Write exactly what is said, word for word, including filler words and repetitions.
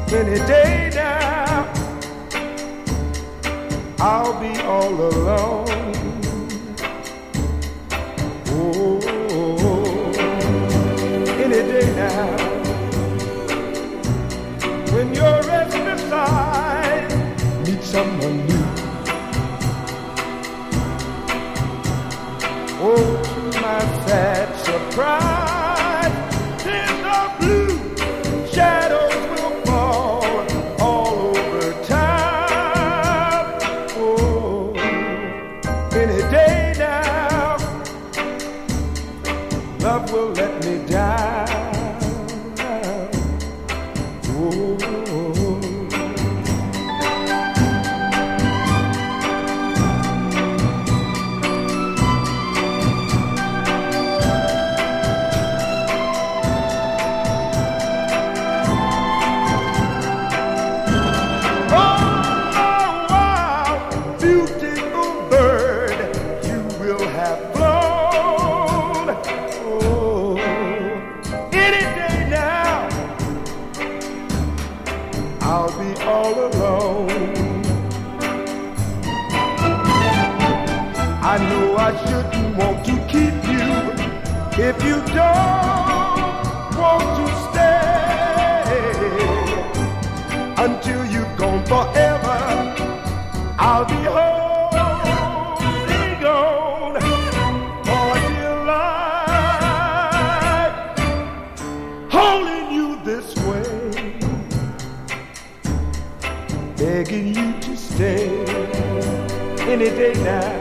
Any day now, I'll be all alone. Oh, any day now, when your restless eyes meet someone new. Oh, to my sad surprise, there's no blue shadows will fall all over town. Oh, any day now, love will let me down. Oh. I'll be all alone. I know I shouldn't want to keep you if you don't want to stay. Until you've gone forever, I'll be holding on for dear life, holding you this way, begging you to stay any day now.